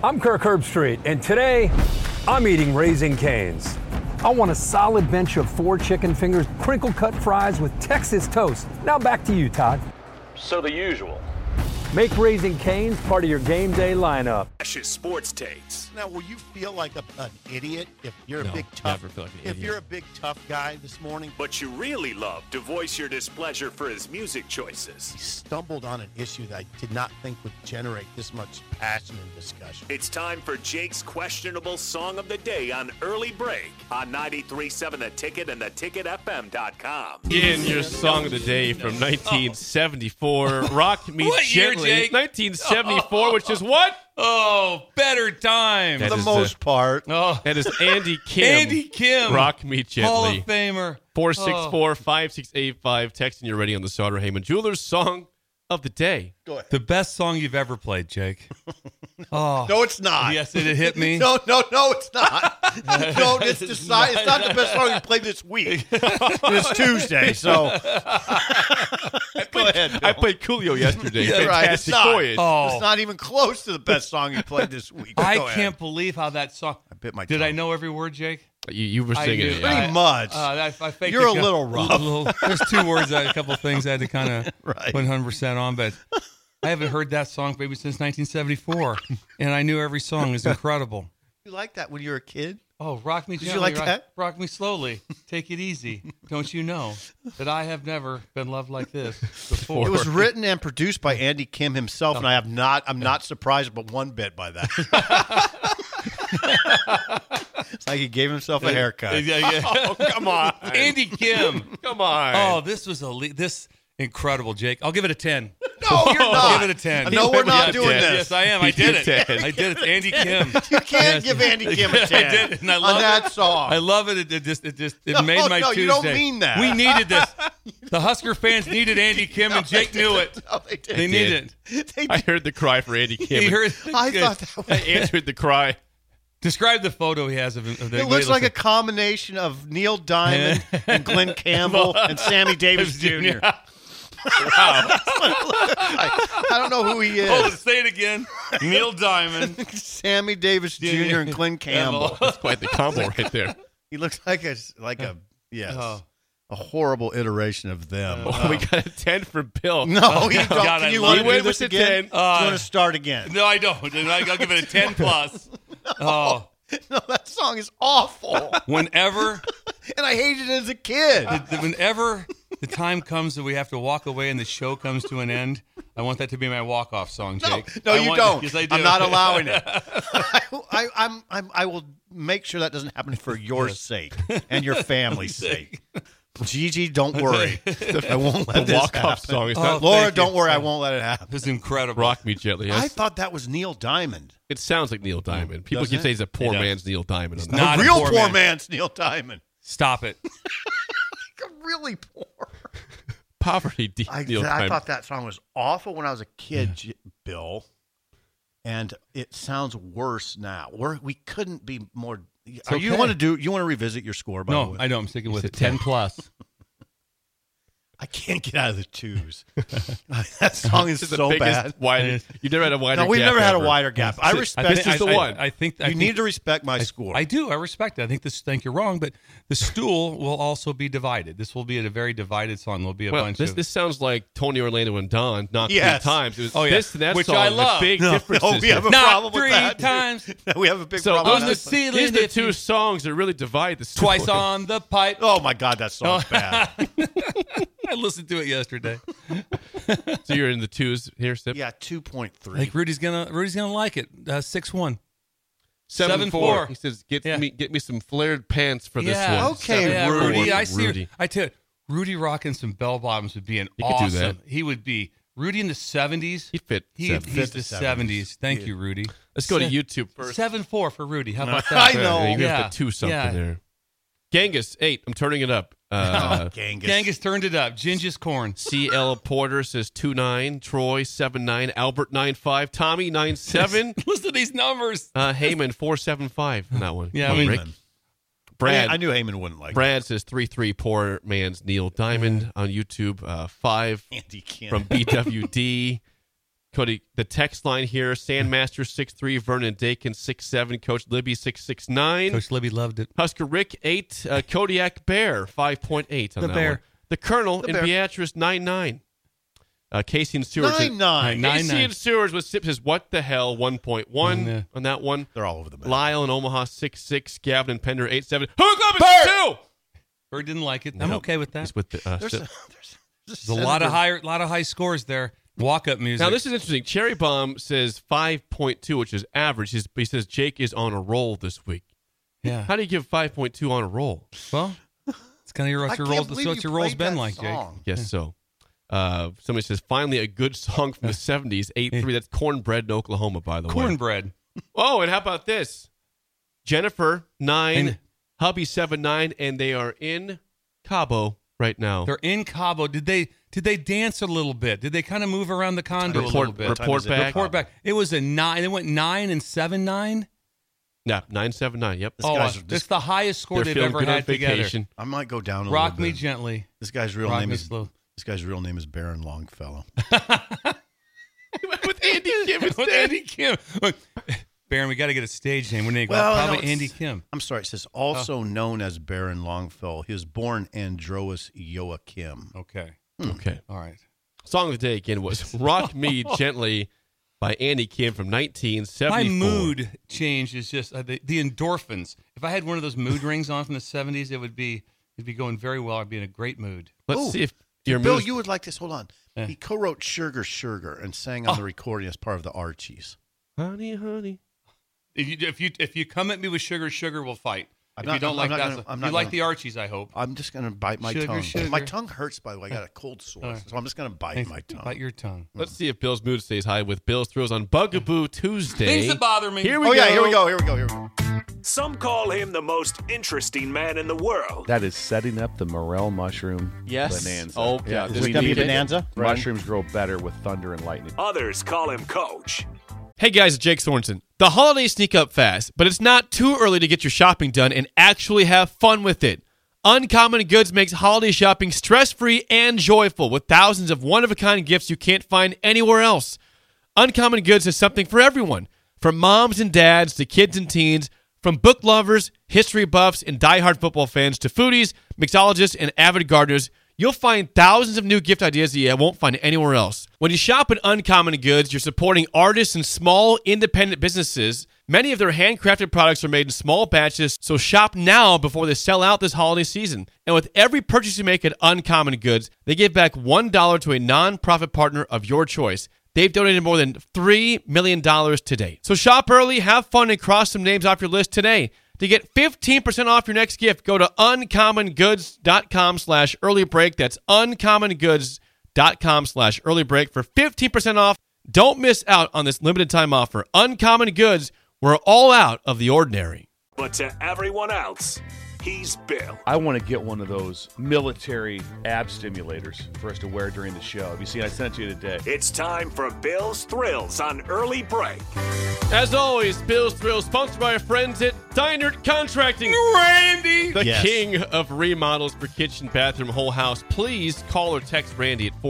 I'm Kirk Herbstreit, and today I'm eating Raising Cane's. I want a solid bench of 4 chicken fingers, crinkle-cut fries with Texas toast. Now back to you, Todd. So the usual. Make Raising Cane's part of your game day lineup. Ash's sports takes. Now, will you feel like an idiot if you're a big tough? Never feel like an if idiot. you're a big tough guy this morning, But you really love to voice your displeasure for his music choices. he stumbled on an issue that I did not think would generate this much passion and discussion. It's time for Jake's questionable song of the day on Early Break on 93.7 The Ticket and theticketfm.com. In your song of the day from 1974, Rock Me What year, Gently. Jake? 1974, which is what? Oh, better time. That For the is most part, That is Andy Kim. Andy Kim. Rock Me Hall Gently. of Famer. 464-5685. Texting you ready on the Sauter Heyman Jewelers song of the day. The best song you've ever played, Jake. Oh, no, it's not. yes, it hit me. No, it's not. No, it's not the best song you played this week. It's Tuesday, so go ahead. I played Coolio yesterday. Yeah, right. It's Fantastic not. Voyage. Oh. It's not even close to the best song you played this week. I Go ahead. can't believe how that song. I bit my Did tongue. I know every word, Jake? You were singing knew- it. Pretty much. I faked You're it. a little rough. There's 2 words, a couple of things I had to kind of Right. 100% on, but I haven't heard that song maybe since 1974, and I knew every song. It's incredible. You like that when you were a kid? Oh, rock me Did gently, you like that? rock me slowly, take it easy. Don't you know that I have never been loved like this before? It was written and produced by Andy Kim himself, and I'm not surprised but one bit by that. It's like he gave himself a haircut. Oh, come on. Andy Kim. Come on. Oh, this was this incredible, Jake. I'll give it a 10. No, you're not. I'll give it a 10. No, we're not doing Yes, this. Yes, I am. I did it. 10. I did it. Andy Kim. You can't give Andy Kim a 10 I did it, and I love on that it. song. I love it. It No, made my Tuesday. you don't mean that. We needed this. The Husker fans needed Andy Kim, and Jake knew it. No, they did. They needed it. They I did. heard the cry for Andy Kim. He heard. I thought that I was, answered the cry. Describe the photo he has of the. it looks like a combination of Neil Diamond and Glenn Campbell and Sammy Davis Jr. I don't know who he is. Oh, say it again. Neil Diamond. Sammy Davis Jr. and Glenn Campbell. That's quite the combo right there. He looks like a Oh. a horrible iteration of them. Oh, we got a 10 for Bill. No, you don't. God, Can I you love want to it. do Wait, this what's the again? 10? Do you want to start again? No, I don't. I'll give it a 10 plus. Oh, No, that song is awful, whenever and I hated it as a kid. whenever the time comes that we have to walk away and the show comes to an end, I want that to be my walk-off song, Jake. No, you don't. Yes, I do. I'm not allowing it. I will make sure that doesn't happen for your sake and your family's sake. Gigi, don't worry. I won't let The this walk-off happen. song is Oh, not Laura, thank you. don't worry. I won't let it happen. This is incredible. Rock Me Gently. I Yes. thought that was Neil Diamond. It sounds like Neil Diamond. People Doesn't keep it? saying he's a poor It does. man's Neil Diamond. On that. not A a real poor poor man. man's Neil Diamond. Stop it. Really poor. Poverty Neil I Diamond. thought that song was awful when I was a kid, Bill, and it sounds worse now. We couldn't be more. You okay. want to revisit your score? By the No, way? I know. I'm sticking with said it. 10 plus. I can't get out of the twos. That song is This is so the biggest, bad. widest. You've never had a wider No, we've gap never had a ever. wider gap. I respect. This is the one. I think You need to respect my score. I do. I respect it. I think you're wrong, but the stool will also be divided. This will be a very divided song. There'll be a Well, bunch this of. this sounds like Tony Orlando and Don knocked Yes. 3 times. It was Oh, yeah. this and that Which song. I with love. Big No, differences. we have a Not problem with 3 that. times. we have a big so problem. on the with that. ceiling. these are the if 2 you- songs that really divide the story. Twice on the pipe. Oh my God, that song's bad. I listened to it yesterday. So you're in the 2s here, Sip? Yeah, I 2.3. think Rudy's gonna like it. 6-1. 7-4. 7-4. He says, get Yeah. me some flared pants for this Yeah. one. Okay, Yeah, Rudy. Rudy. I see. Rudy. I tell you, Rudy rocking some bell bottoms would be an He could do awesome. that. He would be Rudy in the 70s. He fit. He's 70s. the 70s. Thank you, Rudy. Let's go to YouTube first. 7-4 for Rudy. How about I that? know. You Yeah. have to 2 something Yeah. there. Genghis 8. I'm turning it up. Genghis. Genghis turned it up. Ginger's corn. CL Porter says 2-9. Troy 7-9. Albert 9-5. Tommy 9-7. Listen to these numbers. Heyman 4-7-5 on that one. Yeah, I One mean- break. Brad. I knew Heyman wouldn't like Brad says 3-3. Poor man's Neil Diamond on YouTube. 5 Andy Kim. from BWD. Cody, the text line here, Sandmaster 6'3", Vernon Dakin 6'7", Coach Libby 6'9". Coach Libby loved it. Husker Rick 8, Kodiak Bear 5.8 on The that Bear. one. The Colonel in Bear. Beatrice 9'9". Casey and Seward. 9-9. Casey and Seward with Sip says, what the hell, 1.1 Yeah. on that one. They're all over the map. Lyle and Omaha 6'6", Gavin and Pender 8'7". Hook up is 2! Bird didn't like it. I'm okay with that. He's with the, There's Sip. There's a lot of high scores there. Walk-up music. Now, this is interesting. Cherry Bomb says 5.2, which is average. He says Jake is on a roll this week. Yeah. How do you give 5.2 on a roll? Well, it's kind of I what your can't roll. believe That's what you your roll's played been that like, Jake. song. Yes, so. Somebody says, finally a good song from the 70s, 8-3. That's Cornbread in Oklahoma, by the way. Cornbread. Oh, and how about this? Jennifer, 9, And- hubby, 7'9", and they are in Cabo right now. They're in Cabo. Did they dance a little bit? Did they kind of move around the condo a little bit? Report back. Report back. It was a 9. They went 9 and 7-9. Yeah, 979. Yep. This guy's It's the highest score They're they've feeling ever good on had together. vacation. I might go down a Rock little me bit. gently. This guy's real Rock name me is slow. Baron Longfellow. With Andy Kim With Andy Kim. Look, Baron, we got to get a stage name. We're probably no, Andy Kim. I'm sorry. It says also known as Baron Longfellow. He was born Androas Joachim. Okay. Okay. All right. Song of the day again was Rock Me Gently by Andy Kim from 1974. My mood change is just the endorphins. If I had one of those mood rings on from the 70s, it'd be going very well. I'd be in a great mood. Let's Ooh. see if your Bill, mood. you would like this. Hold on. Yeah. He co-wrote Sugar Sugar and sang on the recording as part of the Archies. Honey, honey. If you come at me with sugar, we'll fight. I'm If not- you don't I'm like not that, gonna- I'm you not like gonna- the Archies, I hope. I'm just going to bite my Sugar, tongue. sugar. My tongue hurts, by the way. I got a cold sore, All right. so I'm just going to bite my tongue. Bite your tongue. Let's see if Bill's mood stays high with Bill's Thrills on Bugaboo Tuesday. Things that bother me. Here we Oh, go. yeah, here we go. Some call him the most interesting man in the world. That is setting up the morel mushroom Yes. bonanza. Oh, yeah. We Is it going to be need it. Bonanza? Mushrooms grow better with thunder and lightning. Others call him Coach. Hey guys, it's Jake Sorensen. The holidays sneak up fast, but it's not too early to get your shopping done and actually have fun with it. Uncommon Goods makes holiday shopping stress-free and joyful with thousands of one-of-a-kind gifts you can't find anywhere else. Uncommon Goods has something for everyone, from moms and dads to kids and teens, from book lovers, history buffs, and diehard football fans to foodies, mixologists, and avid gardeners. You'll find thousands of new gift ideas that you won't find anywhere else. When you shop at Uncommon Goods, you're supporting artists and small independent businesses. Many of their handcrafted products are made in small batches, so shop now before they sell out this holiday season. And with every purchase you make at Uncommon Goods, they give back $1 to a nonprofit partner of your choice. They've donated more than $3 million to date. So shop early, have fun, and cross some names off your list today. To get 15% off your next gift, go to uncommongoods.com/earlybreak. That's uncommongoods.com/earlybreak for 15% off. Don't miss out on this limited time offer. Uncommon Goods, we're all out of the ordinary. But to everyone else, he's Bill. I want to get one of those military ab stimulators for us to wear during the show. Have you seen? I sent it to you today. It's time for Bill's Thrills on Early Break. As always, Bill's Thrills, sponsored by our friends at Dinert Contracting. Randy! The Yes. king of remodels for kitchen, bathroom, whole house. Please call or text Randy at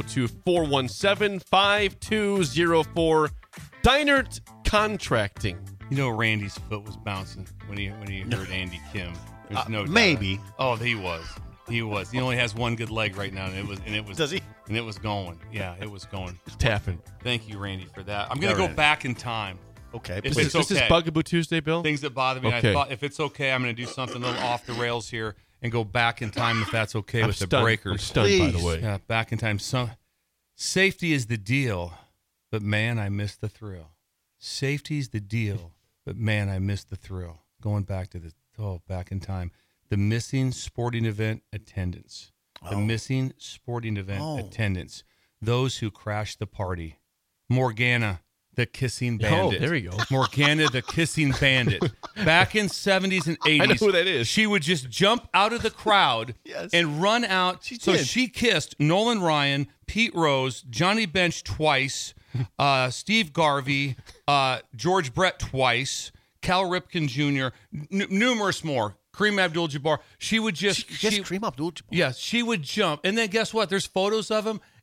402-417-5204. Dinert Contracting. You know Randy's foot was bouncing when he heard Andy Kim. There's no doubt. Maybe. Oh, he was. He only has one good leg right now, and it was. Does he? And it was going. Yeah, it was going. Tapping. Thank you, Randy, for that. I'm gonna Yeah, go Randy. back in time. Okay. If please. it's This is okay. Bugaboo Tuesday, Bill? Things that bother me. Okay. I thought if it's okay, I'm gonna do something a little off the rails here and go back in time if that's okay I'm with the stunned. I'm breakers. stunned, by the Please. way. Yeah, back in time. Safety is the deal, but man, I miss the thrill. Safety's the deal, but man, I miss the thrill. Going back to back in time. The missing sporting event attendance. The missing sporting event attendance. Those who crashed the party. Morgana, the kissing bandit. Oh, there you go. Morgana, the kissing bandit. Back in 70s and 80s. I know who that is. She would just jump out of the crowd Yes. and run out. did. She kissed Nolan Ryan, Pete Rose, Johnny Bench twice, Steve Garvey, George Brett twice, Cal Ripken Jr., numerous more. Kareem Abdul-Jabbar. She would just... Yes, Kareem Abdul-Jabbar. Yes, she would jump. And then guess what? There's photos of him,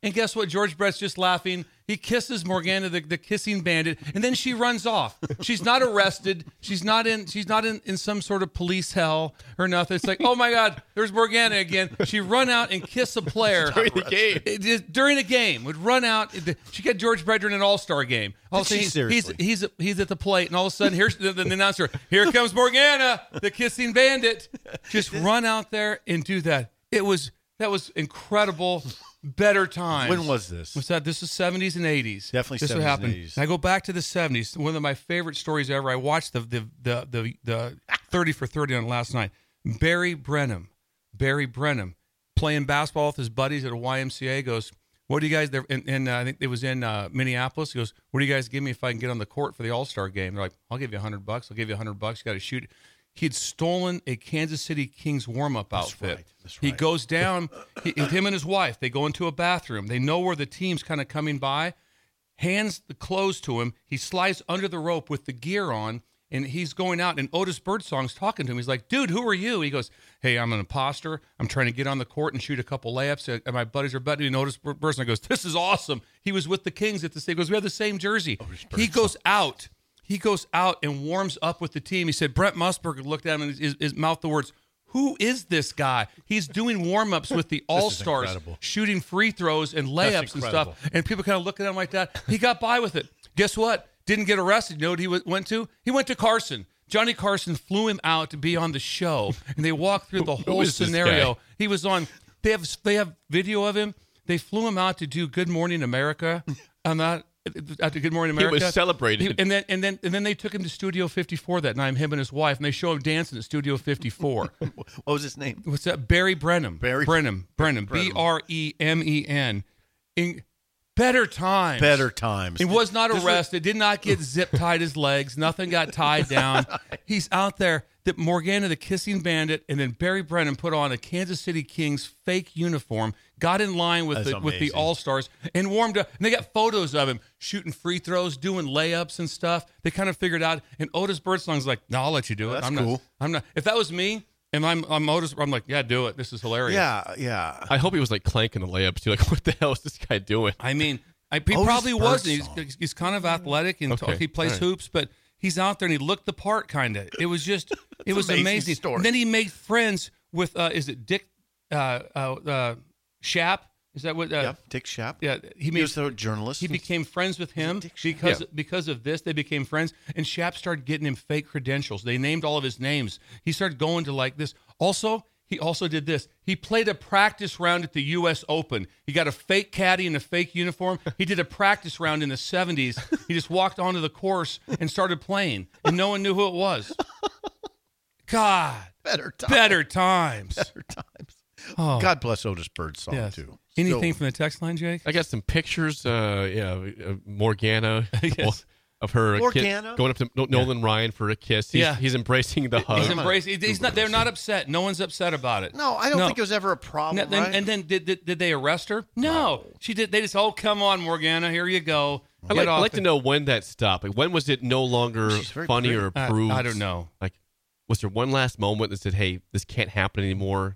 And guess what? George Brett's just laughing. He kisses Morgana, the kissing bandit, and then she runs off. She's not arrested. She's not in some sort of police hell or nothing. It's like, oh my God, there's Morgana again. She run out and kiss a player During the game. During a game, would run out. She got George Brett during an All-Star game. All of a sudden, he's at the plate, and all of a sudden, here's the announcer. Here comes Morgana, the kissing bandit. Just run out there and do that. That was incredible. Better times. When was this? What's that? This is 70s and 80s. Definitely this 70s would happen. and 80s. And I go back to the 70s. One of my favorite stories ever. I watched the 30 for 30 on last night. Barry Brenham playing basketball with his buddies at a YMCA goes, what do you guys there? And I think it was in Minneapolis. He goes, what do you guys give me if I can get on the court for the All-Star game? They're like, I'll give you $100. I'll give you $100. You got to shoot. He'd stolen a Kansas City Kings warm-up outfit. That's right. He goes down, him and his wife, they go into a bathroom. They know where the team's kind of coming by, hands the clothes to him. He slides under the rope with the gear on, and he's going out, and Otis Birdsong's talking to him. He's like, dude, who are you? He goes, hey, I'm an imposter. I'm trying to get on the court and shoot a couple layups. And my buddies are betting. And Otis Birdsong goes, this is awesome. He was with the Kings at the same. He goes, we have the same jersey. He goes out. He goes out and warms up with the team. He said, Brent Musburger looked at him and his mouth the words, who is this guy? He's doing warm-ups with the All-Stars, shooting free throws and layups and stuff. And people kind of look at him like that. He got by with it. Guess what? Didn't get arrested. You know what he went to? He went to Carson. Johnny Carson flew him out to be on the show. And they walked through the whole scenario. He was on, they have video of him. They flew him out to do Good Morning America on that. After Good Morning America, he was celebrated, and then they took him to Studio 54 that night. Him and his wife, and they show him dancing at Studio 54. What was his name? What's that? Barry Brenham. Brenham. Bremen. In better times. Better times. He was not arrested. Did not get zip tied his legs. Nothing got tied down. He's out there. That Morgana, the kissing bandit, and then Barry Brennan put on a Kansas City Kings fake uniform, got in line with the All-Stars, and warmed up. And they got photos of him shooting free throws, doing layups and stuff. They kind of figured out. And Otis Birdsong's like, no, I'll let you do it. That's cool. I'm not. If that was me, and I'm Otis, I'm like, yeah, do it. This is hilarious. Yeah. I hope he was like clanking the layups too. Like, what the hell is this guy doing? I mean, he probably wasn't. He's kind of athletic and he plays hoops, but he's out there and he looked the part, kind of. It was just, it was amazing. Story. And then he made friends with, is it Dick Schaap? Is that what? Dick Schaap. Yeah, he was a journalist. He became friends with him because of this. They became friends, and Schaap started getting him fake credentials. They named all of his names. He started going to like this. Also, he also did this. He played a practice round at the U.S. Open. He got a fake caddy and a fake uniform. He did a practice round in the 70s. He just walked onto the course and started playing, and no one knew who it was. God, better times. Oh. God bless Otis Birdsong too. Anything from the text line, Jake? I got some pictures. Morgana. Yes. Of her going up to Nolan Ryan for a kiss. He's embracing the hug. He's embracing. He's not. They're not upset. No one's upset about it. No, I don't think it was ever a problem. Right? And then did they arrest her? No. She did. They just come on, Morgana, here you go. I'd like to know when that stopped. Like, when was it no longer funny or approved? I don't know. Like, was there one last moment that said, "Hey, this can't happen anymore"?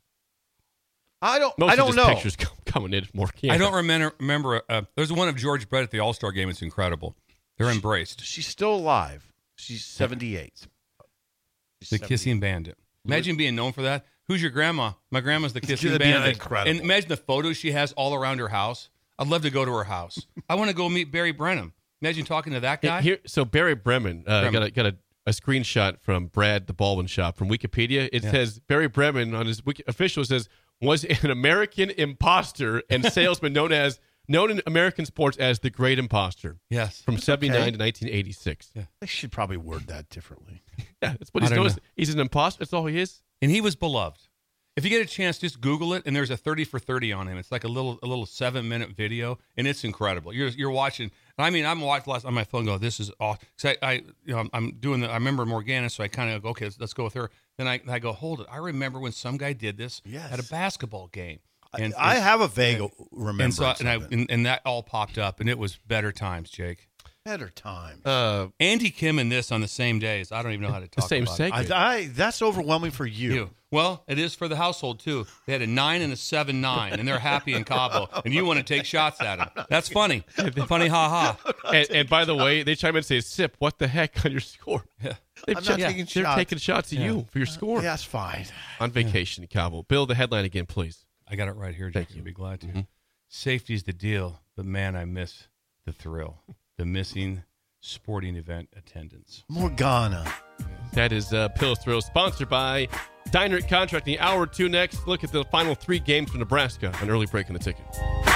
I don't Most know. Pictures coming in Morgana. I don't remember. There's one of George Brett at the All-Star game. It's incredible. They're embraced. She's still alive. She's 78. The Kissing Bandit. Imagine being known for that. Who's your grandma? My grandma's the Kissing Bandit. Incredible. And imagine the photos she has all around her house. I'd love to go to her house. I want to go meet Barry Brenham. Imagine talking to that guy. So Barry Bremen got a screenshot from Brad the Baldwin Shop from Wikipedia. It says Barry Bremen on his official says was an American imposter and salesman known in American sports as the Great Imposter. Yes. From 79 to 1986. Yeah. They should probably word that differently. Yeah, that's what he's known as. He's an imposter. That's all he is. And he was beloved. If you get a chance, just Google it, and there's a 30 for 30 on him. It's like a little 7-minute video, and it's incredible. You're watching. I mean, I'm watching on my phone. And go, this is awesome. I'm doing I remember Morgana, so I kind of go, okay, let's go with her. Then I go, hold it. I remember when some guy did this at a basketball game. And I have a vague remembrance. And that all popped up, and it was better times, Jake. Better time. Andy Kim and this on the same days. I don't even know how to talk same about segment. That's overwhelming for it. you. Well, it is for the household, too. They had a 9 and a 7-9, and they're happy in Cabo, and you want to take shots at them. That's funny. Funny, ha-ha. And by the way, they chime in and say, Sip, what the heck on your score? Yeah. They're I'm not taking They're shots. taking shots at you for your score. Yeah, that's fine. On vacation in Cabo. Bill, the headline again, please. I got it right here, Jake. Thank you. I'd be glad to. Safety's the deal, but, man, I miss the thrill. The missing sporting event attendance. Morgana. That is Pillow Thrill, sponsored by Diner Contracting. Hour 2 next. Look at the final 3 games from Nebraska. An early break in the ticket.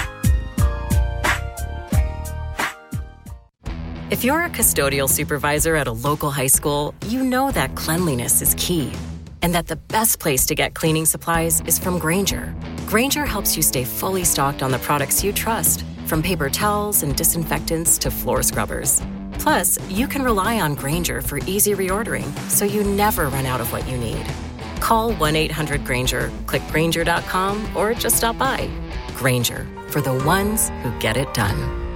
If you're a custodial supervisor at a local high school, you know that cleanliness is key, and that the best place to get cleaning supplies is from Grainger. Grainger helps you stay fully stocked on the products you trust, from paper towels and disinfectants to floor scrubbers. Plus, you can rely on Grainger for easy reordering, so you never run out of what you need. Call 1-800-GRAINGER, click Grainger.com, or just stop by. Grainger, for the ones who get it done.